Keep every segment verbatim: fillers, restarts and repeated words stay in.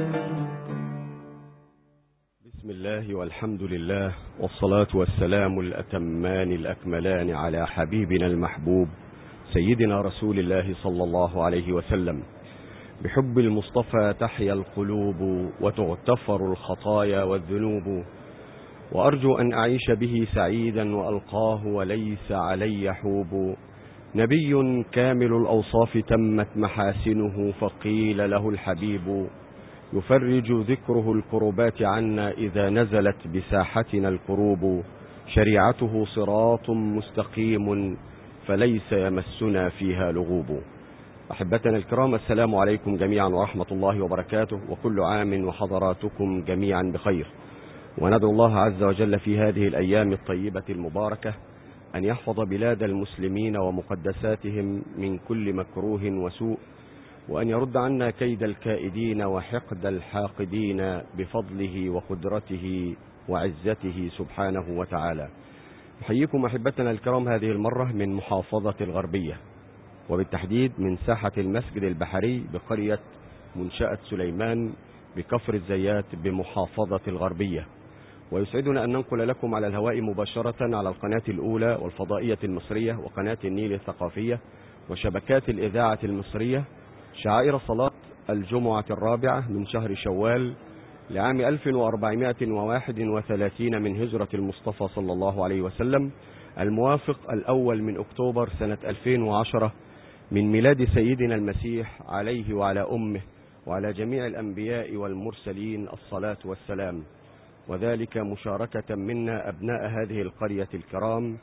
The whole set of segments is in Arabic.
بسم الله والحمد لله والصلاة والسلام الأتمان الأكملان على حبيبنا المحبوب سيدنا رسول الله صلى الله عليه وسلم. بحب المصطفى تحيا القلوب وتغتفر الخطايا والذنوب، وأرجو أن أعيش به سعيدا وألقاه وليس علي حوب. نبي كامل الأوصاف تمت محاسنه، فقيل له الحبيب، يفرج ذكره الكربات عنا إذا نزلت بساحتنا الكروب. شريعته صراط مستقيم فليس يمسنا فيها لغوب. أحبتنا الكرام، السلام عليكم جميعا ورحمة الله وبركاته، وكل عام وحضراتكم جميعا بخير. وندعو الله عز وجل في هذه الأيام الطيبة المباركة أن يحفظ بلاد المسلمين ومقدساتهم من كل مكروه وسوء، وأن يرد عنا كيد الكائدين وحقد الحاقدين بفضله وقدرته وعزته سبحانه وتعالى. أحييكم أحبتنا الكرام هذه المرة من محافظة الغربية، وبالتحديد من ساحة المسجد البحري بقرية منشأة سليمان بكفر الزيات بمحافظة الغربية. ويسعدنا أن ننقل لكم على الهواء مباشرة على القناة الأولى والفضائية المصرية وقناة النيل الثقافية وشبكات الإذاعة المصرية شعائر صلاة الجمعة الرابعة من شهر شوال لعام ألف وأربعمائة وواحد وثلاثين من هجرة المصطفى صلى الله عليه وسلم، الموافق الأول من أكتوبر سنة ألفين وعشرة من ميلاد سيدنا المسيح عليه وعلى أمه وعلى جميع الأنبياء والمرسلين الصلاة والسلام. وذلك مشاركة منا أبناء هذه القرية الكرام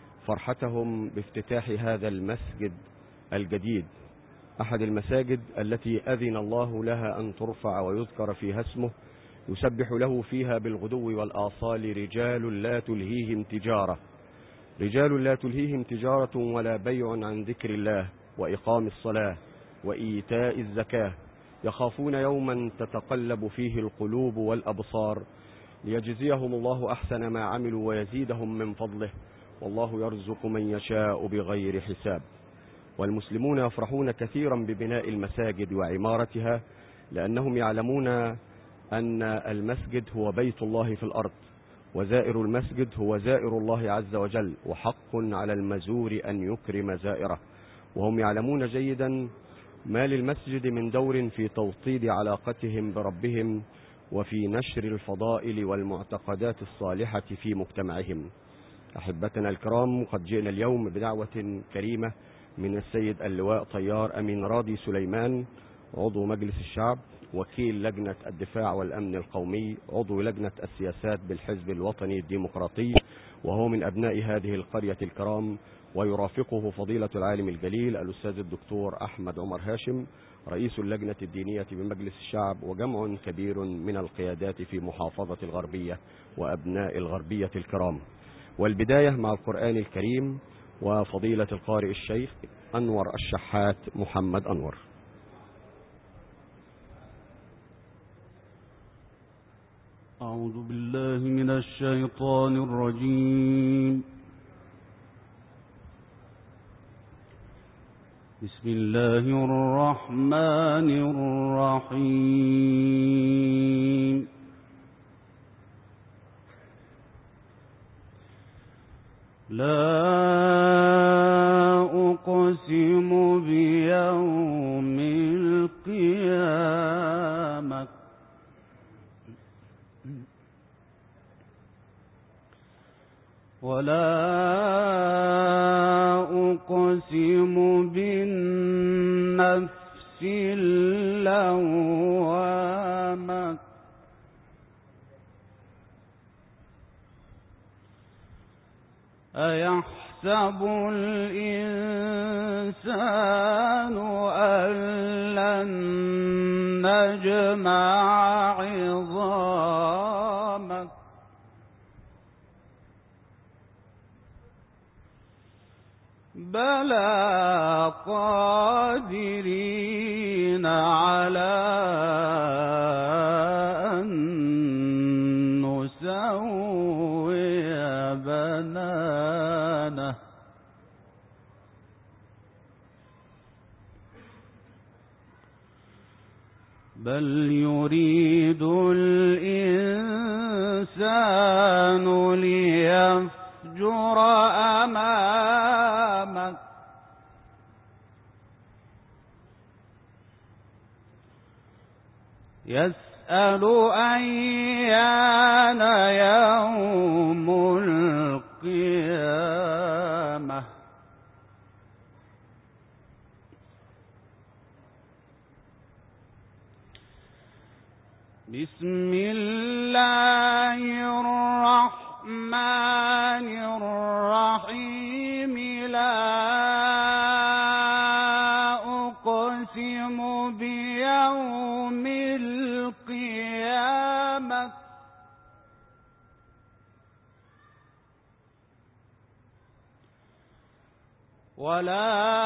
فرحتهم بافتتاح هذا المسجد الجديد، أحد المساجد التي أذن الله لها أن ترفع ويذكر فيها اسمه، يسبح له فيها بالغدو والآصال رجال لا تلهيهم تجارة رجال لا تلهيهم تجارة ولا بيع عن ذكر الله وإقام الصلاة وإيتاء الزكاة، يخافون يوما تتقلب فيه القلوب والأبصار، ليجزيهم الله أحسن ما عملوا ويزيدهم من فضله، والله يرزق من يشاء بغير حساب. والمسلمون يفرحون كثيرا ببناء المساجد وعمارتها، لأنهم يعلمون أن المسجد هو بيت الله في الأرض، وزائر المسجد هو زائر الله عز وجل، وحق على المزور أن يكرم زائره. وهم يعلمون جيدا ما للمسجد من دور في توطيد علاقتهم بربهم وفي نشر الفضائل والمعتقدات الصالحة في مجتمعهم. أحبتنا الكرام، قد جئنا اليوم بدعوة كريمة من السيد اللواء طيار أمين راضي سليمان، عضو مجلس الشعب، وكيل لجنة الدفاع والأمن القومي، عضو لجنة السياسات بالحزب الوطني الديمقراطي، وهو من أبناء هذه القرية الكرام. ويرافقه فضيلة العالم الجليل الأستاذ الدكتور أحمد عمر هاشم، رئيس اللجنة الدينية بمجلس الشعب، وجمع كبير من القيادات في محافظة الغربية وأبناء الغربية الكرام. والبداية مع القرآن الكريم وفضيلة القارئ الشيخ أنور الشحات محمد أنور. أعوذ بالله من الشيطان الرجيم. بسم الله الرحمن الرحيم. لا أقسم بيوم القيامة ولا أقسم بالنفس اللوامة أيحسب الإنسان أن لن نجمع عظامه بلى قادرين على أن نسوي بنانه بل يريد الإنسان ليفجر أمامك يسأل أيان يوم القيامة بسم الله الرحمن الرحيم لا أقسم بيوم القيامة ولا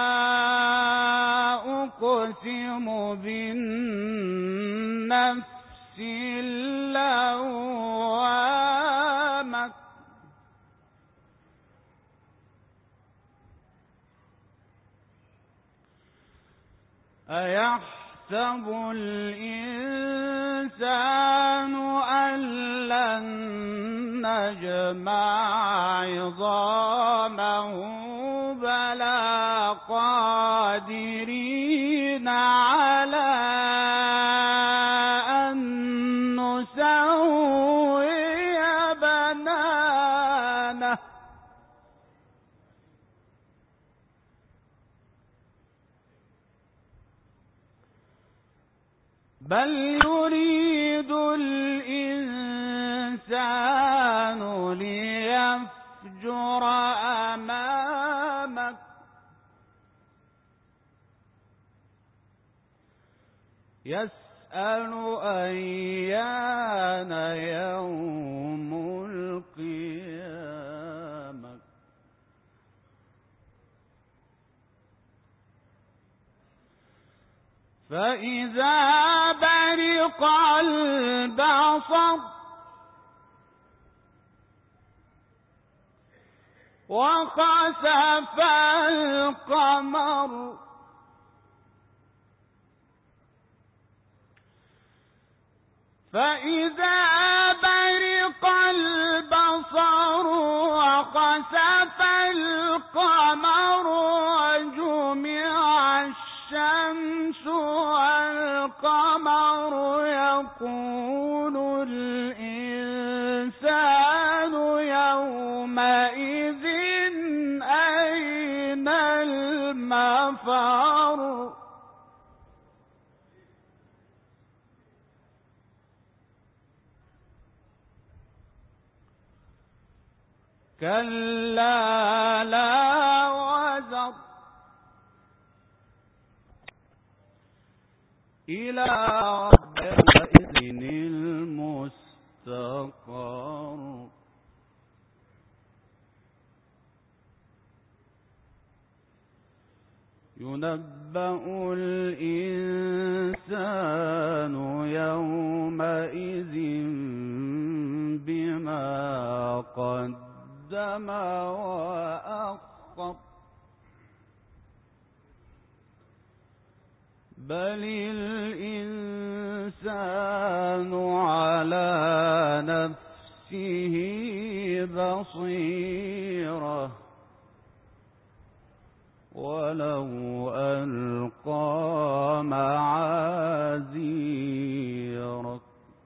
أقسم بالنفس اللوامة أيحسب الإنسان أن لن نجمع عظامه بلى قادرين على أن نسوي بنانه بل يريد الإنسان ليفجر أمامك يسأل أيان يوم القيامة فإذا برق البصر وخسف القمر فإذا برق البصر وخسف القمر وجمع الشمس والقمر يقول الإنسان يومئذ أين المفر كلا لا وزر إلى ربك المستقر ينبأ الإنسان يومئذ بما قدم وأخر بل الإنسان على نفسه بصيرة ولو ألقى معاذيره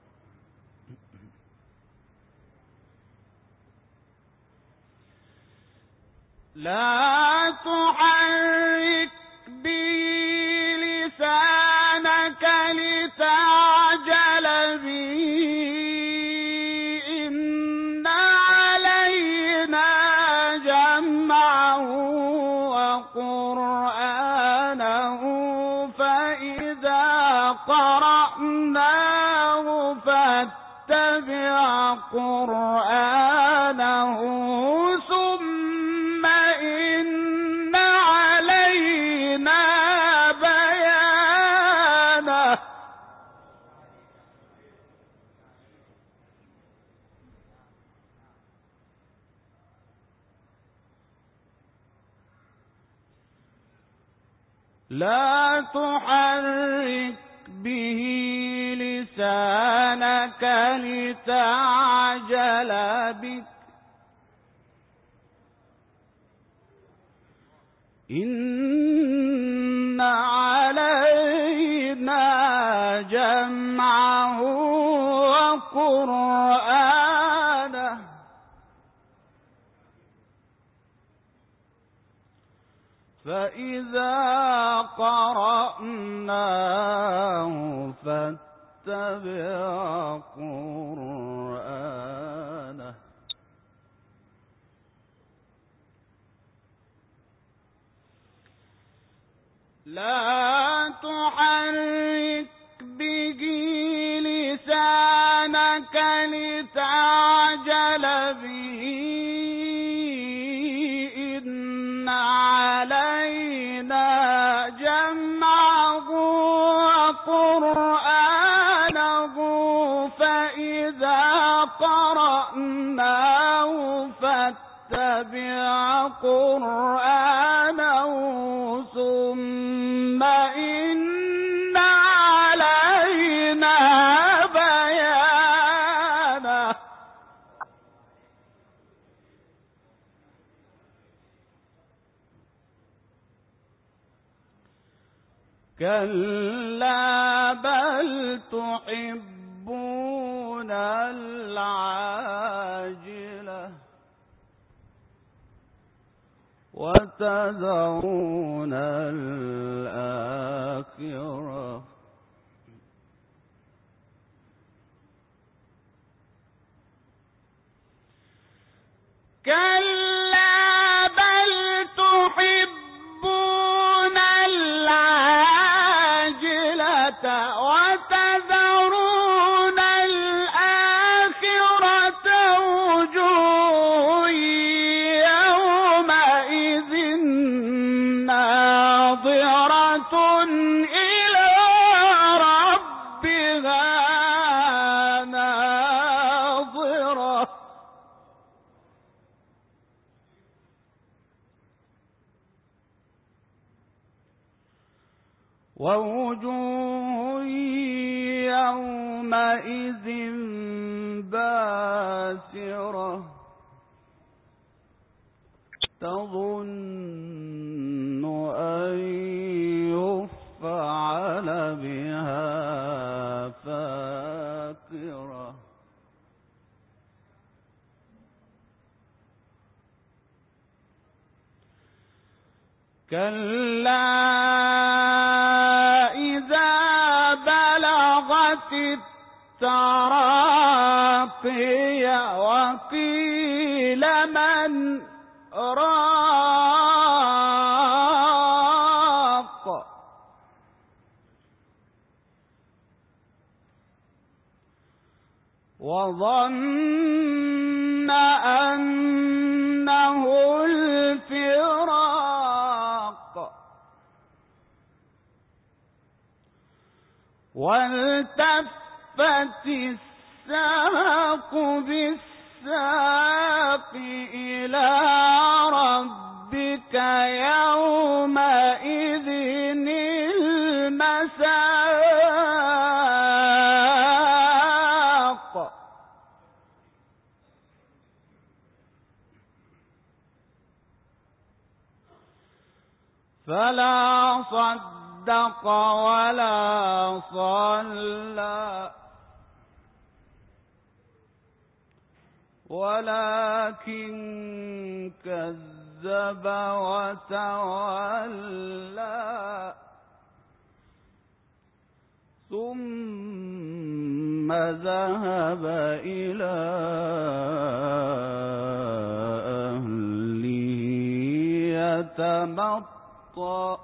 لا تحرك به لسانك لتعجل به إن علينا جمعه وقرآنه فإذا قرأناه فاتبع قرآنه ثم إن علينا بيانه لا تحرك به لسانك لتعجل به إن علينا جمعه وقرآنه فإذا قرأناه فاتبع قرآنه لا تحرك به لسانك لتعجل به إن علينا جمعه وقرآنه فإذا قرأناه فاتبع قرآنه ثم إن علينا بيانه كلا بل تحبون العاجلة وتذرون الآخرة كلا بل تحبون العاجلة وتذرون الآخرة وجوه يومئذ ناظرة إلى ربها ناظرة ووجوه يومئذ باسرة تظن أن يفعل بها فاقرة كلا إذا بلغت التراقي وقيل من راق وظن أنه الفراق والتفت الساق بالساق إلى ربك يومئذ المساق فلا صدق ولا صلى ولكن كذب وتولى ثم ذهب إلى أهله يتمطى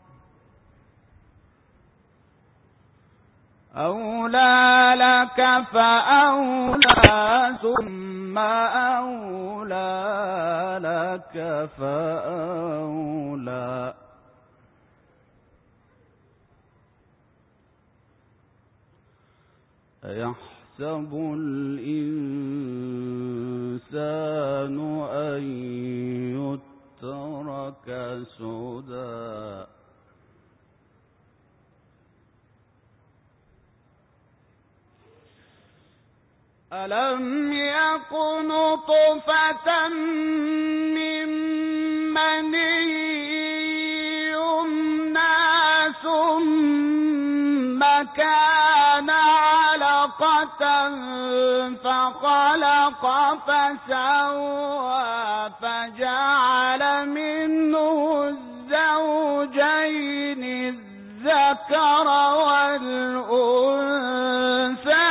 أولى لك فأولى ثم أولى لك فأولى أيحسب الإنسان أن يترك سدى ألم يكن نطفة من مني يمنى ثم كان علقة فخلق فسوى فجعل منه الزوجين الذكر والأنثى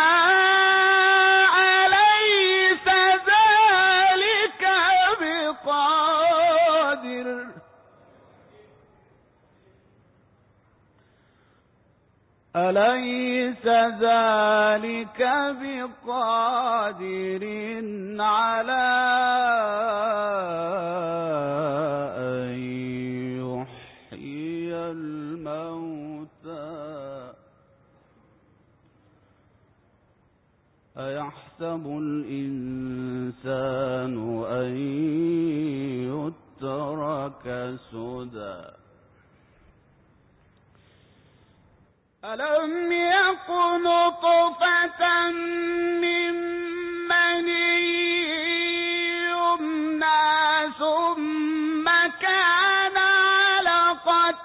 أليس ذلك بقادر أليس ذلك بقادر على أن يحيي الموتى أيحسب الإنسان أن يترك سدى ألم يكن نطفة من مني يمنى ثم كان علقة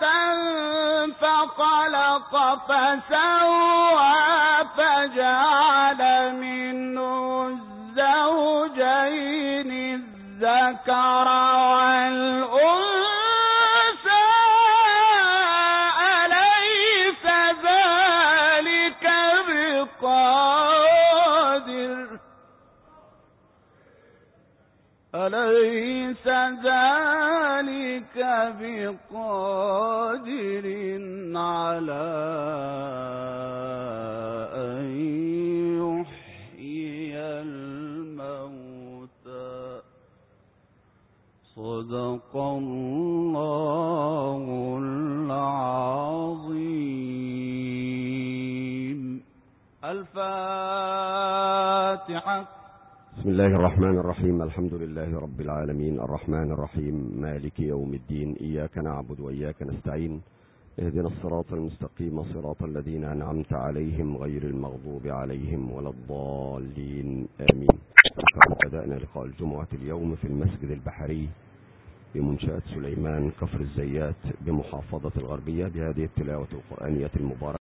فخلق فسوى فجعل منه الزوجين الذكر والأنثى أليس ذلك بقادر أليس ذلك بقادر على أن يحيي الموتى صدق الله العظيم. الفاتحة. بسم الله الرحمن الرحيم. الحمد لله رب العالمين الرحمن الرحيم مالك يوم الدين، إياك نعبد وإياك نستعين، اهدنا الصراط المستقيم صراط الذين أنعمت عليهم غير المغضوب عليهم ولا الضالين آمين. بدأنا لقاء الجمعة اليوم في المسجد البحري بمنشأة سليمان كفر الزيات بمحافظة الغربية بهذه التلاوة القرآنية المباركة